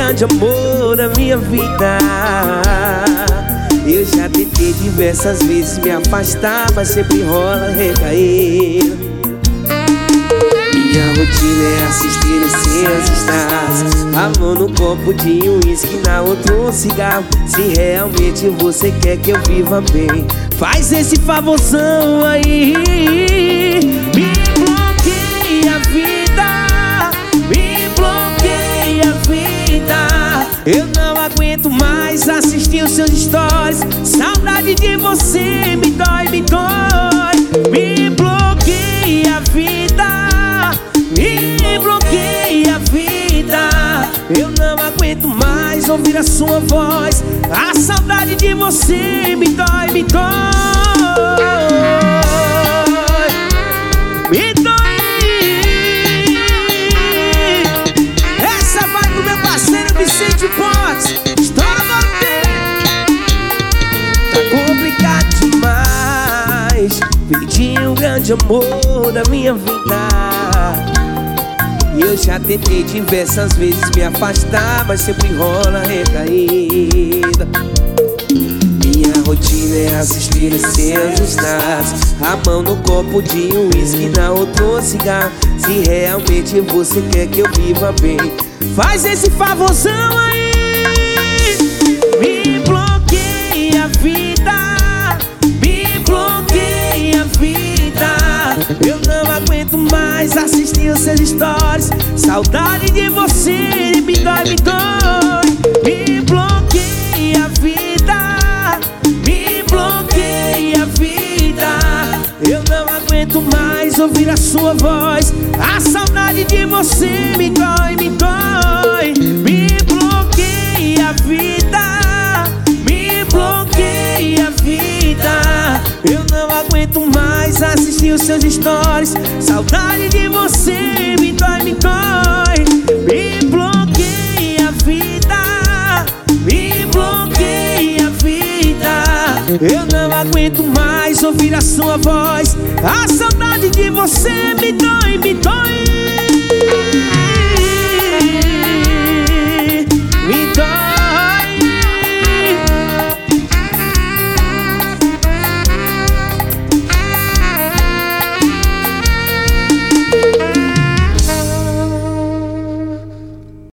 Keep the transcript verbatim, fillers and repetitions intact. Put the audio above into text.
grande amor da minha vida. Eu já tentei diversas vezes me afastar, mas sempre rola recair. Minha rotina é assistir os seus stars, a mão no copo de um uísque, na outro um cigarro. Se realmente você quer que eu viva bem, faz esse favorzão aí. Me bloqueia a vida, me bloqueia a vida. Eu não aguento mais assistir os seus stories. Saudade de você me dói, me dói. Me bloqueia a vida, me bloqueia a vida. Eu não aguento mais ouvir a sua voz. A saudade de você me dói, me dói. Me dói. Essa vai pro meu parceiro Vicente Pontes. Tá complicado demais pedir um grande amor da minha vida. E eu já tentei diversas vezes me afastar, mas sempre rola recaída. Minha rotina é assistir os seus stars, a mão no copo de um uísque, na outro cigarro. Se realmente você quer que eu viva bem, faz esse favorzão aí. Me bloqueia a vida, me bloqueia a vida. Eu não aguento mais assistir os seus stories. Saudade de você me dói, me dói. Me bloqueia a vida, me bloqueia a vida. Eu não aguento mais ouvir a sua voz. A saudade de você me dói, me dói. Me bloqueia a vida, me bloqueia a vida. Eu não aguento mais assistir os seus stories. Saudade de você me dói, me dói. Me bloqueia a vida, me bloqueia a vida. Eu não aguento mais ouvir a sua voz. A saudade de você me dói, me dói.